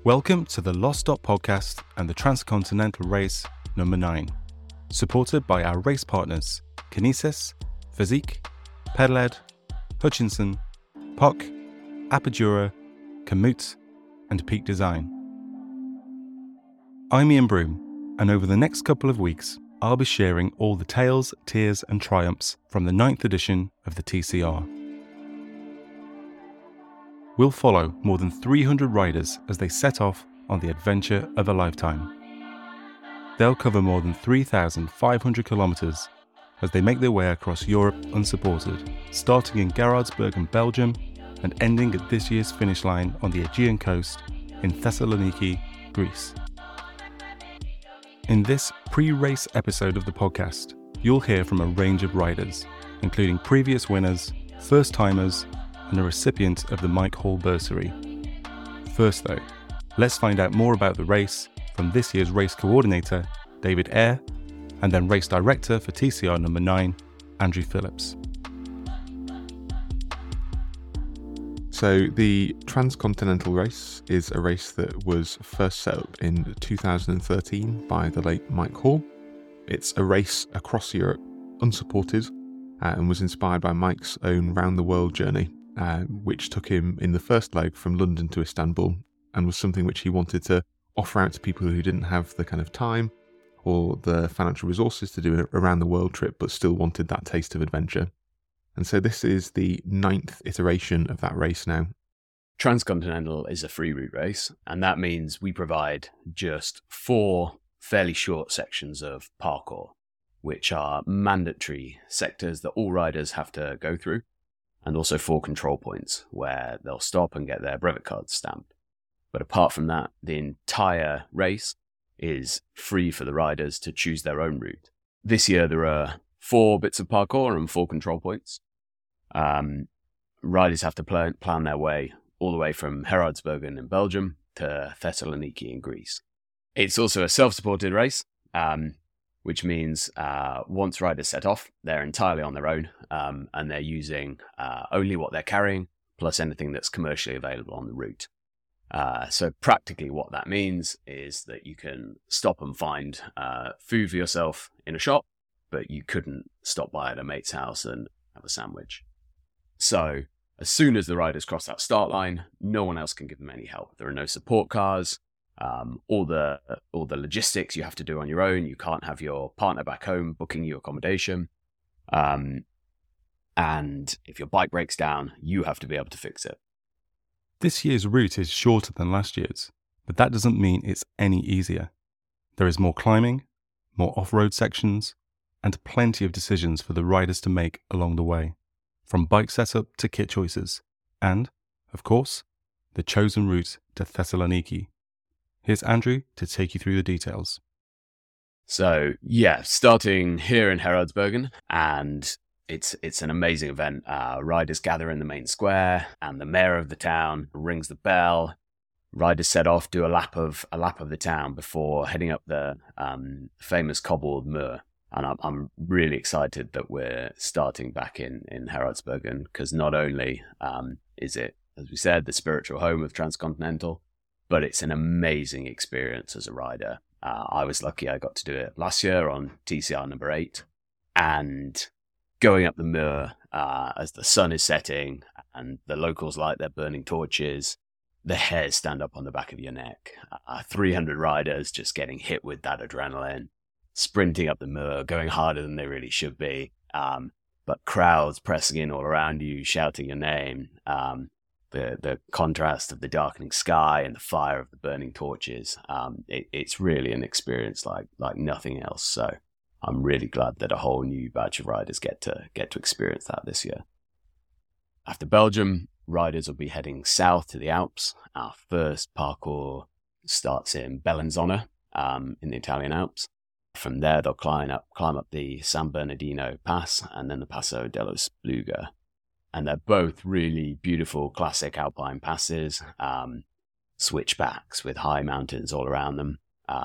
Welcome to the Lost Stop podcast and the Transcontinental Race number 9, supported by our race partners Kinesis, Physique, Pedaled, Hutchinson, POC, Apidura, Komoot, and Peak Design. I'm Ian Broom, and over the next couple of weeks, I'll be sharing all the tales, tears, and triumphs from the 9th edition of the TCR. We'll follow more than 300 riders as they set off on the adventure of a lifetime. They'll cover more than 3,500 kilometres as they make their way across Europe unsupported, starting in Geraardsbergen, Belgium, and ending at this year's finish line on the Aegean coast in Thessaloniki, Greece. In this pre-race episode of the podcast, you'll hear from a range of riders, including previous winners, first-timers, and a recipient of the Mike Hall Bursary. First though, let's find out more about the race from this year's race coordinator, David Eyre, and then race director for TCR number 9, Andrew Phillips. So the Transcontinental Race is a race that was first set up in 2013 by the late Mike Hall. It's a race across Europe, unsupported, and was inspired by Mike's own round-the-world journey, which took him in the first leg from London to Istanbul, and was something which he wanted to offer out to people who didn't have the kind of time or the financial resources to do a round-the-world trip, but still wanted that taste of adventure. And so this is the 9th iteration of that race now. Transcontinental is a free route race, and that means we provide just 4 fairly short sections of parkour, which are mandatory sectors that all riders have to go through, and also 4 control points where they'll stop and get their brevet cards stamped. But apart from that, the entire race is free for the riders to choose their own route. This year there are 4 bits of parkour and 4 control points. Riders have to plan their way all the way from Geraardsbergen in Belgium to Thessaloniki in Greece. It's also a self-supported race, which means once riders set off, they're entirely on their own, and they're using only what they're carrying, plus anything that's commercially available on the route. So practically what that means is that you can stop and find food for yourself in a shop, but you couldn't stop by at a mate's house and have a sandwich. So as soon as the riders cross that start line, no one else can give them any help. There are no support cars. All the logistics you have to do on your own. You can't have your partner back home booking you accommodation. And if your bike breaks down, you have to be able to fix it. This year's route is shorter than last year's, but that doesn't mean it's any easier. There is more climbing, more off-road sections, and plenty of decisions for the riders to make along the way, from bike setup to kit choices, and, of course, the chosen route to Thessaloniki. Here's Andrew to take you through the details. So, starting here in Geraardsbergen, and it's an amazing event. Riders gather in the main square, and the mayor of the town rings the bell. Riders set off, do a lap of the town before heading up the famous cobbled Muur. And I'm really excited that we're starting back in Geraardsbergen, because not only is it, as we said, the spiritual home of Transcontinental, but it's an amazing experience as a rider. I was lucky I got to do it last year on TCR number 8, and going up the Muur as the sun is setting and the locals light their burning torches, the hairs stand up on the back of your neck. 300 riders just getting hit with that adrenaline, sprinting up the Muur, going harder than they really should be, but crowds pressing in all around you, shouting your name, the contrast of the darkening sky and the fire of the burning torches. It's really an experience like nothing else. So I'm really glad that a whole new batch of riders get to experience that this year. After Belgium, riders will be heading south to the Alps. Our first parkour starts in Bellinzona in the Italian Alps. From there, they'll climb up the San Bernardino Pass and then the Passo dello Spluga. And they're both really beautiful classic alpine passes, switchbacks with high mountains all around them.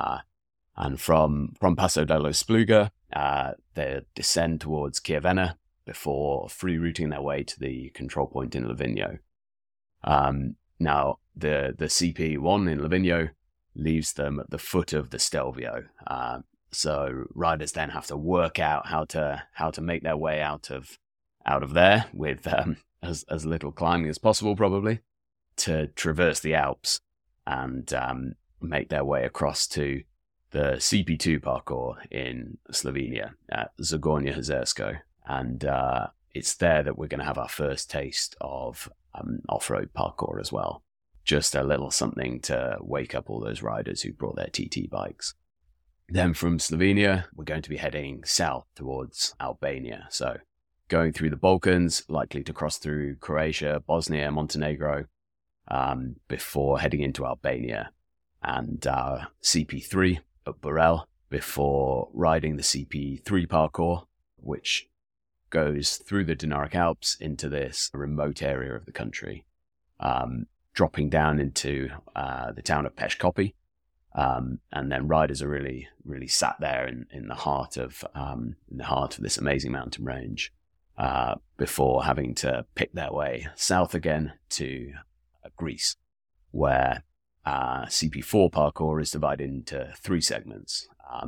And from Passo dello Spluga, they descend towards Chiavenna before free routing their way to the control point in Livigno. Now, the CP1 in Livigno leaves them at the foot of the Stelvio. So riders then have to work out how to make their way out of there with as little climbing as possible, probably, to traverse the Alps and make their way across to the CP2 parkour in Slovenia at Zagorje Jezersko. And it's there that we're going to have our first taste of off-road parkour as well. Just a little something to wake up all those riders who brought their TT bikes. Then from Slovenia, we're going to be heading south towards Albania. So going through the Balkans, likely to cross through Croatia, Bosnia, Montenegro, before heading into Albania. And CP3 at Burel before riding the CP3 parkour, which goes through the Dinaric Alps into this remote area of the country, dropping down into the town of Peshkopi. And then riders are really, really sat there in the heart of this amazing mountain range, before having to pick their way south again to Greece, where CP4 parkour is divided into 3 segments.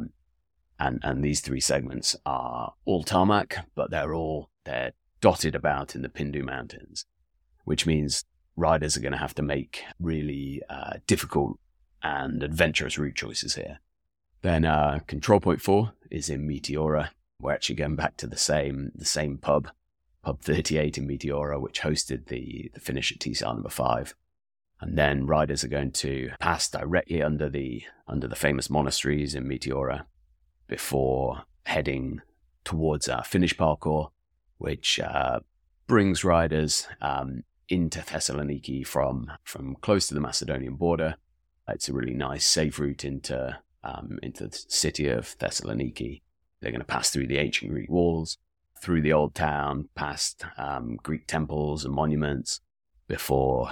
And these 3 segments are all tarmac, but they're dotted about in the Pindu Mountains, which means riders are going to have to make really difficult and adventurous route choices here. Then Control Point 4 is in Meteora. We're actually going back to the same pub 38 in Meteora, which hosted the finish at TCR number 5. And then riders are going to pass directly under the famous monasteries in Meteora before heading towards our finish parkour, which brings riders into Thessaloniki from close to the Macedonian border. It's a really nice, safe route into the city of Thessaloniki. They're going to pass through the ancient Greek walls, through the old town, past Greek temples and monuments, before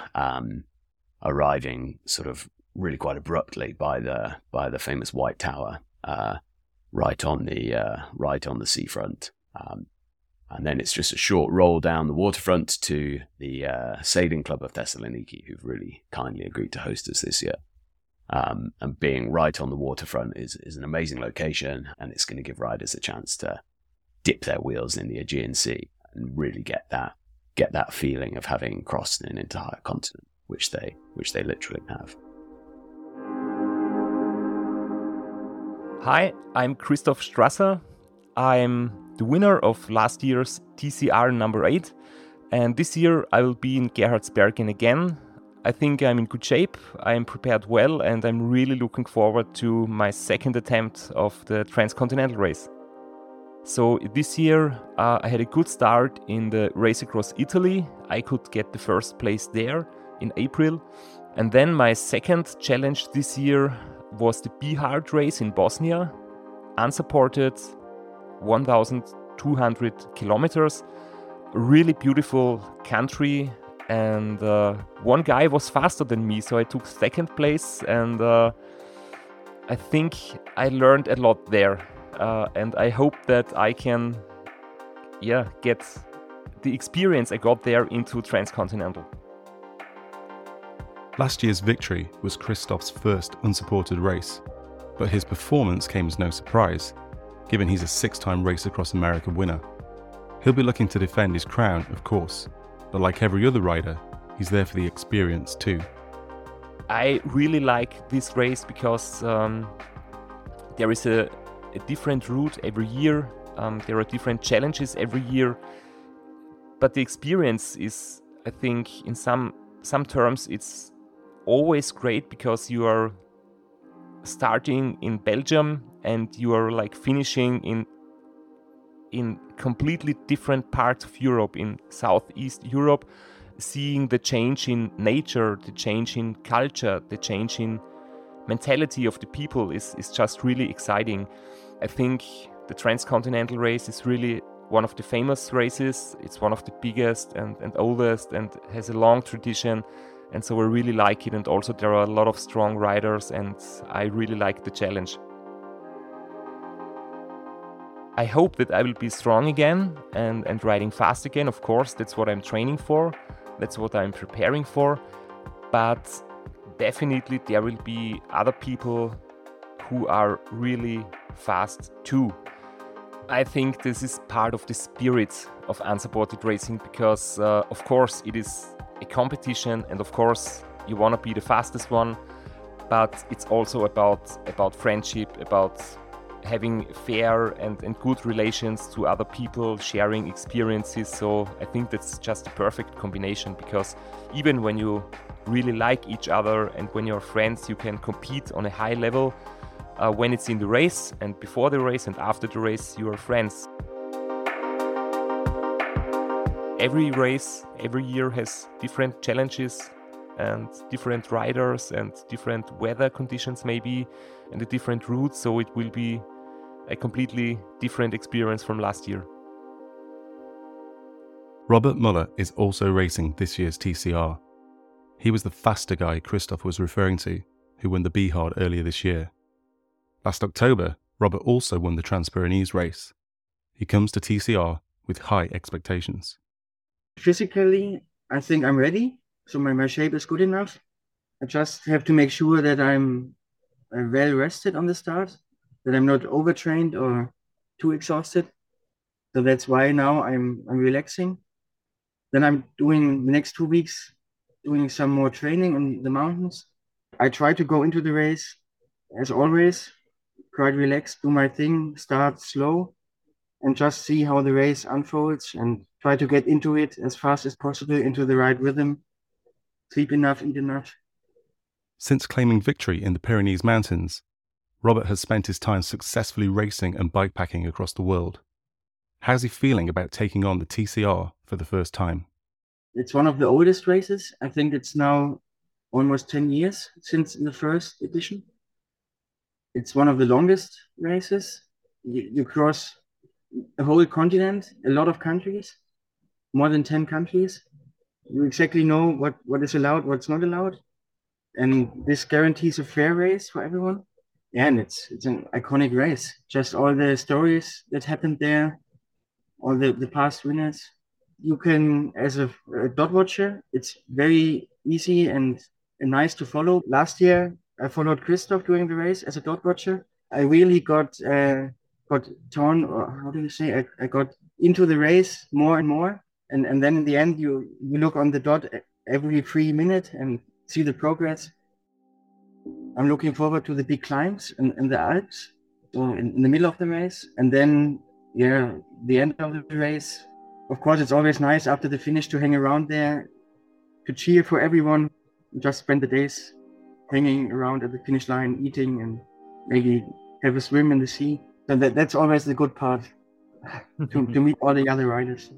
arriving sort of really quite abruptly by the famous White Tower, right on the seafront. And then it's just a short roll down the waterfront to the Sailing Club of Thessaloniki, who've really kindly agreed to host us this year. And being right on the waterfront is an amazing location, and it's going to give riders a chance to dip their wheels in the Aegean Sea and really get that feeling of having crossed an entire continent, which they literally have. Hi, I'm Christoph Strasser. I'm the winner of last year's TCR number 8, and this year I will be in Gerhardsbergen again. I think I'm in good shape, I'm prepared well, and I'm really looking forward to my second attempt of the Transcontinental race. So this year I had a good start in the Race Across Italy. I could get the first place there in April. And then my second challenge this year was the Bihard race in Bosnia, unsupported, 1,200 kilometers, really beautiful country. And one guy was faster than me, so I took second place, and I think I learned a lot there. And I hope that I can get the experience I got there into Transcontinental. Last year's victory was Christoph's first unsupported race, but his performance came as no surprise, given he's a 6-time Race Across America winner. He'll be looking to defend his crown, of course, but like every other rider, he's there for the experience too. I really like this race because there is a different route every year. There are different challenges every year, but the experience is, I think, in some terms, it's always great because you are starting in Belgium and you are like finishing in completely different parts of Europe, in Southeast Europe, seeing the change in nature, the change in culture, the change in mentality of the people is just really exciting. I think the Transcontinental race is really one of the famous races. It's one of the biggest and oldest and has a long tradition, and so I really like it, and also there are a lot of strong riders and I really like the challenge. I hope that I will be strong again and riding fast again. Of course, that's what I'm training for, that's what I'm preparing for. but definitely there will be other people who are really fast too. I think this is part of the spirit of unsupported racing because, of course, it is a competition and, of course, you want to be the fastest one, but it's also about friendship, about having fair and good relations to other people, sharing experiences. So I think that's just a perfect combination because even when you really like each other and when you're friends, you can compete on a high level. When it's in the race and before the race and after the race, you are friends. Every race, every year has different challenges and different riders and different weather conditions maybe and a different route. So it will be a completely different experience from last year. Robert Muller is also racing this year's TCR. He was the faster guy Christoph was referring to, who won the Bihard earlier this year. Last October, Robert also won the Trans-Pyrenees race. He comes to TCR with high expectations. Physically, I think I'm ready. So my shape is good enough. I just have to make sure that I'm well rested on the start, that I'm not overtrained or too exhausted. So that's why now I'm relaxing. Then I'm doing the next 2 weeks, doing some more training in the mountains. I try to go into the race, as always, quite relaxed, do my thing, start slow, and just see how the race unfolds and try to get into it as fast as possible, into the right rhythm, sleep enough, eat enough. Since claiming victory in the Pyrenees Mountains, Robert has spent his time successfully racing and bikepacking across the world. How's he feeling about taking on the TCR for the first time? It's one of the oldest races. I think it's now almost 10 years since the first edition. It's one of the longest races. You cross a whole continent, a lot of countries, more than 10 countries. You exactly know what is allowed, what's not allowed. And this guarantees a fair race for everyone. Yeah, and it's an iconic race. Just all the stories that happened there, all the past winners. You can, as a dot watcher, it's very easy and nice to follow. Last year, I followed Christoph during the race as a dot watcher. I really got torn, or how do you say? I got into the race more and more. And then in the end, you look on the dot every 3 minutes and see the progress. I'm looking forward to the big climbs in the Alps, so in the middle of the race. And then, yeah, the end of the race. Of course, it's always nice after the finish to hang around there, to cheer for everyone, just spend the days hanging around at the finish line, eating and maybe have a swim in the sea. So that's always the good part, to meet all the other riders.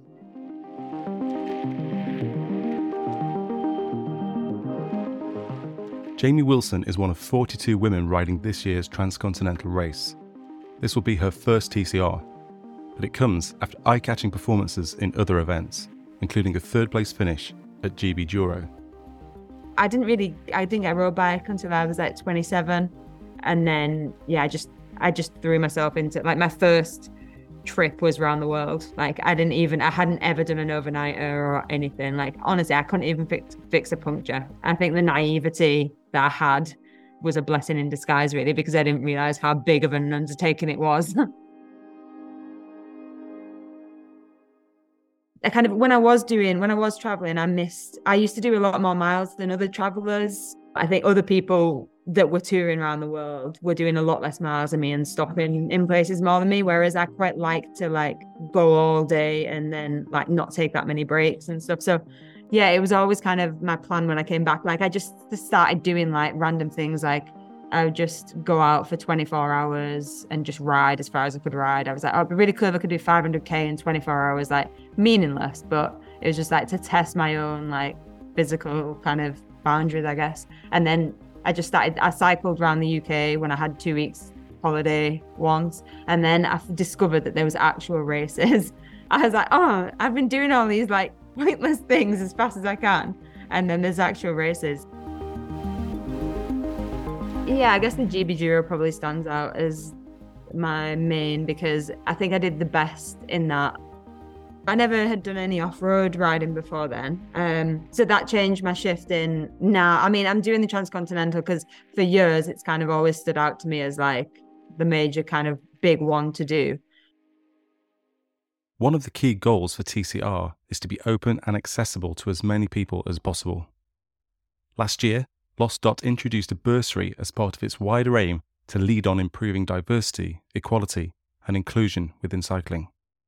Jamie Wilson is one of 42 women riding this year's Transcontinental race. This will be her first TCR, but it comes after eye-catching performances in other events, including a third-place finish at GB Douro. I didn't get a road bike until I was like 27, and then I just threw myself into, like, my first trip was around the world. Like, I hadn't ever done an overnighter or anything. Like, honestly, I couldn't even fix a puncture. I think the naivety that I had was a blessing in disguise, really, because I didn't realize how big of an undertaking it was. When I was traveling, I used to do a lot more miles than other travelers. I think other people that were touring around the world were doing a lot less miles than me and stopping in places more than me, whereas I quite like to, like, go all day and then, like, not take that many breaks and stuff. So yeah, it was always kind of my plan when I came back. Like, I just started doing, like, random things. Like, I would just go out for 24 hours and just ride as far as I could ride. I was like, oh, it'd be really cool if I could do 500k in 24 hours, like, meaningless, but it was just like to test my own, like, physical kind of boundaries, I guess. And then I cycled around the UK when I had 2 weeks holiday once. And then I discovered that there was actual races. I was like, oh, I've been doing all these, like, pointless things as fast as I can. And then there's actual races. Yeah, I guess the GB Douro probably stands out as my main, because I think I did the best in that I never had done any off-road riding before then. So that changed my shift in now. I mean, I'm doing the Transcontinental because for years it's kind of always stood out to me as like the major kind of big one to do. One of the key goals for TCR is to be open and accessible to as many people as possible. Last year, Lost Dot introduced a bursary as part of its wider aim to lead on improving diversity, equality, and inclusion within cycling.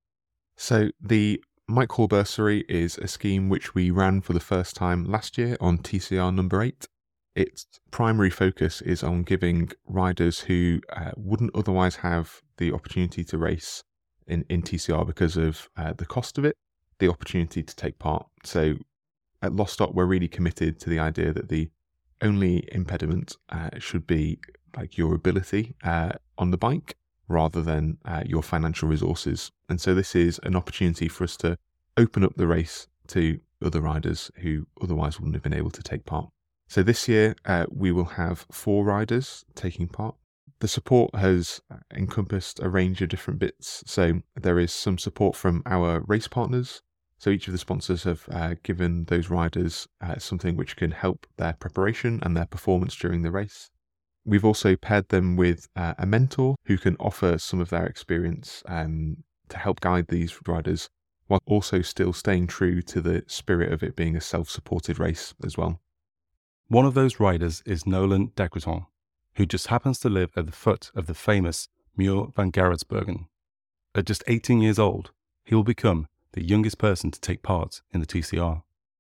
So the Mike Hall Bursary is a scheme which we ran for the first time last year on TCR number 8. Its primary focus is on giving riders who wouldn't otherwise have the opportunity to race in TCR because of the cost of it, the opportunity to take part. So at Lost Dot, we're really committed to the idea that the only impediment should be like your ability on the bike rather than your financial resources. And so this is an opportunity for us to open up the race to other riders who otherwise wouldn't have been able to take part. So this year we will have 4 riders taking part. The support has encompassed a range of different bits. So there is some support from our race partners. So each of the sponsors have given those riders something which can help their preparation and their performance during the race. We've also paired them with a mentor who can offer some of their experience to help guide these riders while also still staying true to the spirit of it being a self-supported race as well. One of those riders is Nolan Decreton, who just happens to live at the foot of the famous Muur van Gerardsbergen. At just 18 years old, he will become the youngest person to take part in the TCR.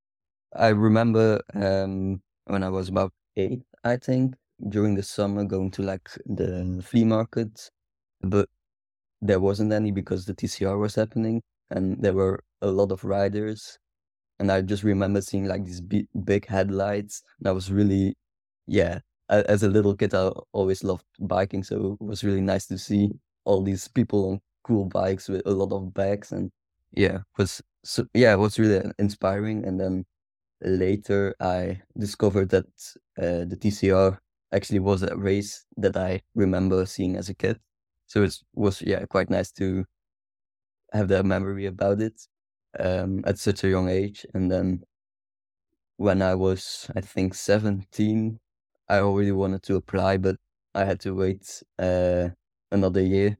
I remember when I was about 8, I think, during the summer going to like the flea market, but there wasn't any because the TCR was happening and there were a lot of riders. And I just remember seeing like these big headlights. And I was really, as a little kid, I always loved biking. So it was really nice to see all these people on cool bikes with a lot of bags. And it was really inspiring. And then later I discovered that the TCR actually was a race that I remember seeing as a kid. So it was quite nice to have that memory about it at such a young age. And then when I was, I think, 17, I already wanted to apply, but I had to wait another year.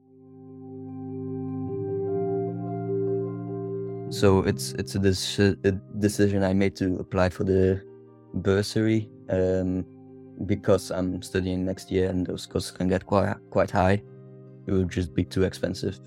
So it's a decision I made to apply for the bursary because I'm studying next year and those costs can get quite high. It would just be too expensive.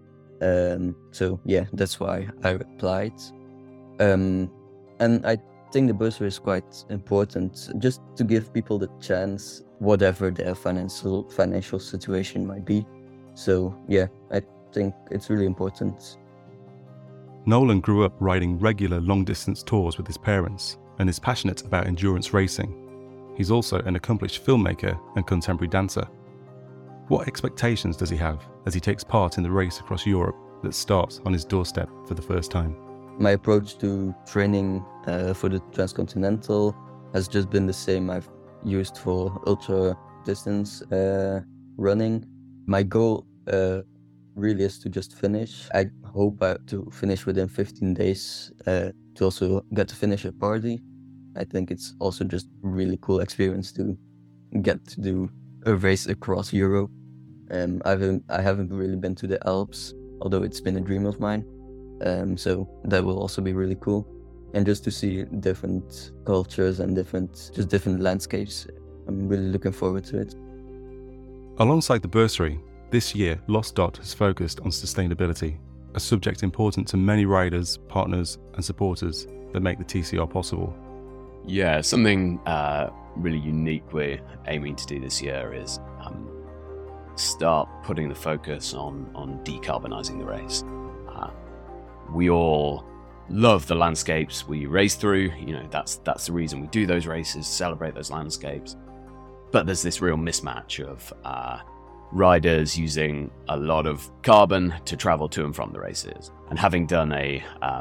That's why I applied. And I think the bursary is quite important just to give people the chance, whatever their financial situation might be. So I think it's really important. Nolan grew up riding regular long-distance tours with his parents and is passionate about endurance racing. He's also an accomplished filmmaker and contemporary dancer. What expectations does he have as he takes part in the race across Europe that starts on his doorstep for the first time? My approach to training for the Transcontinental has just been the same I've used for ultra distance running. My goal really is to just finish. I hope to finish within 15 days to also get to finish a party. I think it's also just really cool experience to get to do a race across Europe. I haven't really been to the Alps, although it's been a dream of mine. So that will also be really cool. And just to see different cultures and different landscapes. I'm really looking forward to it. Alongside the bursary, this year Lost Dot has focused on sustainability, a subject important to many riders, partners and supporters that make the TCR possible. Yeah, something really unique we're aiming to do this year is start putting the focus on decarbonising the race. We all love the landscapes we race through. That's the reason we do those races, celebrate those landscapes. But there's this real mismatch of riders using a lot of carbon to travel to and from the races. And having done a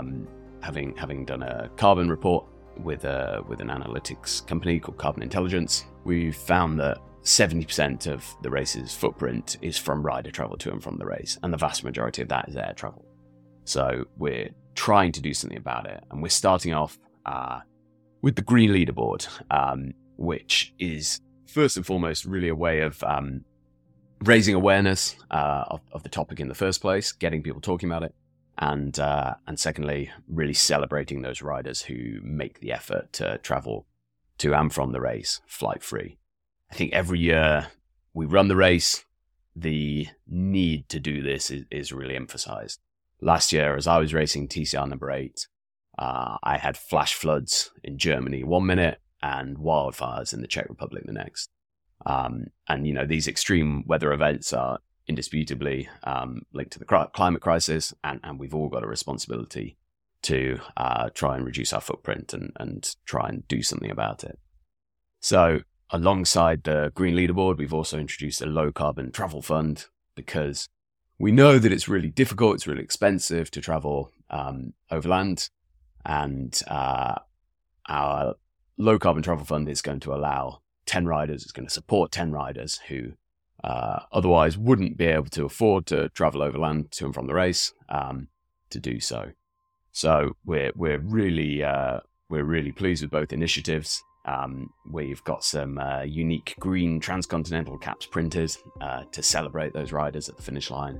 carbon report with an analytics company called Carbon Intelligence, we've found that 70% of the race's footprint is from rider travel to and from the race, and the vast majority of that is air travel. So we're trying to do something about it. And we're starting off with the green leaderboard, which is first and foremost really a way of raising awareness of the topic in the first place, getting people talking about it, and secondly, really celebrating those riders who make the effort to travel to and from the race flight free. I think every year we run the race, the need to do this is really emphasized. Last year, as I was racing TCR number 8, I had flash floods in Germany 1 minute and wildfires in the Czech Republic the next. And, these extreme weather events are indisputably linked to the climate crisis, and we've all got a responsibility to try and reduce our footprint and try and do something about it. So alongside the green leaderboard, we've also introduced a low carbon travel fund, because we know that it's really difficult, it's really expensive to travel overland, and our low carbon travel fund is going to allow 10 riders, it's going to support 10 riders who otherwise wouldn't be able to afford to travel overland to and from the race to do so. So we're really pleased with both initiatives. We've got some unique green transcontinental caps printed to celebrate those riders at the finish line.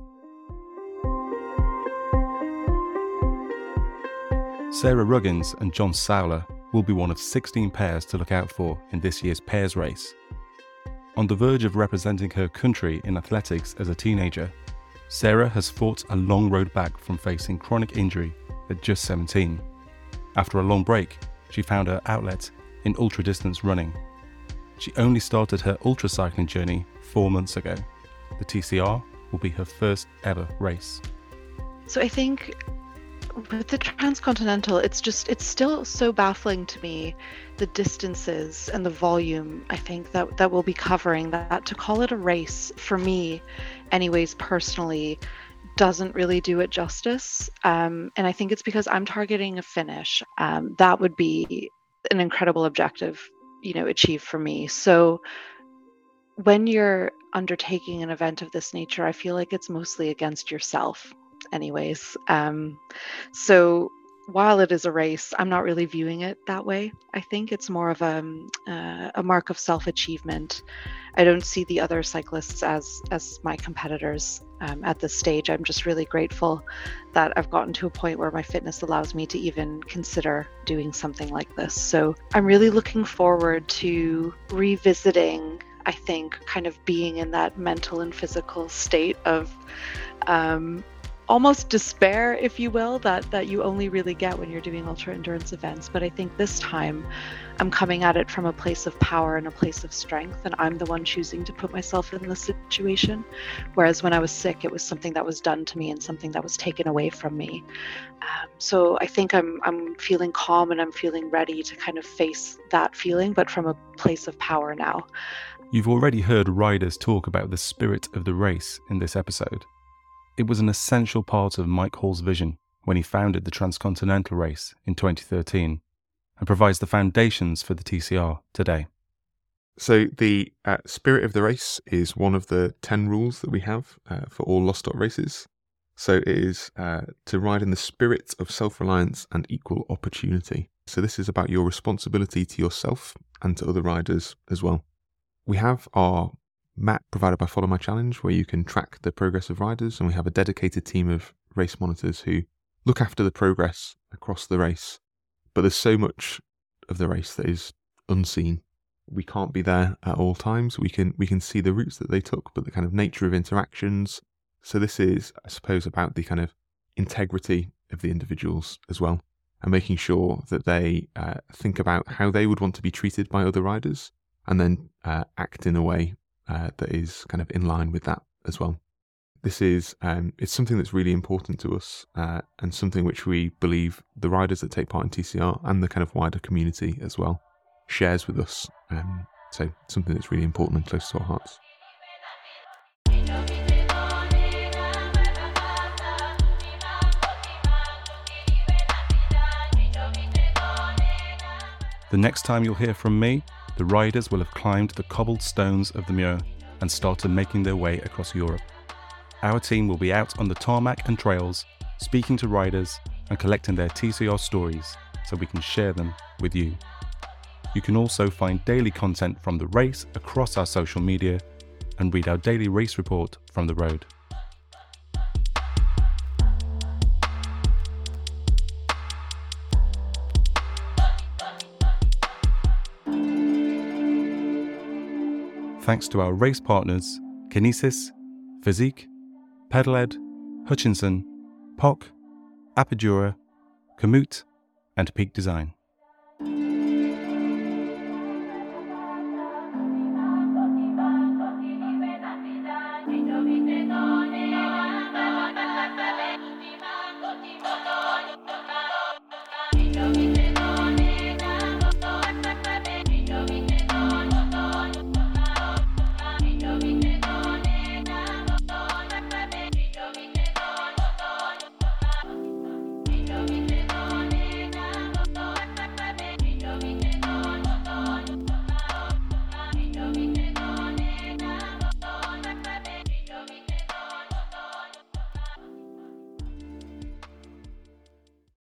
Sarah Ruggins and John Sowler will be one of 16 pairs to look out for in this year's pairs race. On the verge of representing her country in athletics as a teenager, Sarah has fought a long road back from facing chronic injury at just 17. After a long break, she found her outlet in ultra-distance running. She only started her ultra-cycling journey 4 months ago. The TCR will be her first ever race. So I think with the Transcontinental, it's still so baffling to me, the distances and the volume, I think, that we'll be covering, that to call it a race, for me, anyways, personally, doesn't really do it justice. And I think it's because I'm targeting a finish. That would be an incredible objective, achieved for me. So when you're undertaking an event of this nature, I feel like it's mostly against yourself anyways. So while it is a race, I'm not really viewing it that way. I think it's more of a mark of self-achievement. I don't see the other cyclists as my competitors at this stage. I'm just really grateful that I've gotten to a point where my fitness allows me to even consider doing something like this. So I'm really looking forward to revisiting, I think, kind of being in that mental and physical state of almost despair, if you will, that you only really get when you're doing ultra endurance events. But I think this time I'm coming at it from a place of power and a place of strength, and I'm the one choosing to put myself in this situation. Whereas when I was sick, it was something that was done to me and something that was taken away from me. So I think I'm feeling calm and I'm feeling ready to kind of face that feeling, but from a place of power now. You've already heard riders talk about the spirit of the race in this episode. It was an essential part of Mike Hall's vision when he founded the Transcontinental race in 2013 and provides the foundations for the TCR today. So the spirit of the race is one of the 10 rules that we have for all Lost Dot races. So it is to ride in the spirit of self-reliance and equal opportunity. So this is about your responsibility to yourself and to other riders as well. We have our map provided by Follow My Challenge, where you can track the progress of riders, and we have a dedicated team of race monitors who look after the progress across the race. But there's so much of the race that is unseen. We can't be there at all times. We can see the routes that they took, but the kind of nature of interactions. So this is, I suppose, about the kind of integrity of the individuals as well, and making sure that they think about how they would want to be treated by other riders, and then act in a way that is kind of in line with that as well. This is it's something that's really important to us, and something which we believe the riders that take part in TCR and the kind of wider community as well shares with us. So something that's really important and close to our hearts. The next time you'll hear from me, the riders will have climbed the cobbled stones of the Muir and started making their way across Europe. Our team will be out on the tarmac and trails, speaking to riders and collecting their TCR stories so we can share them with you. You can also find daily content from the race across our social media and read our daily race report from the road. Thanks to our race partners, Kinesis, Physique, Pedaled, Hutchinson, POC, Apidura, Komoot, and Peak Design.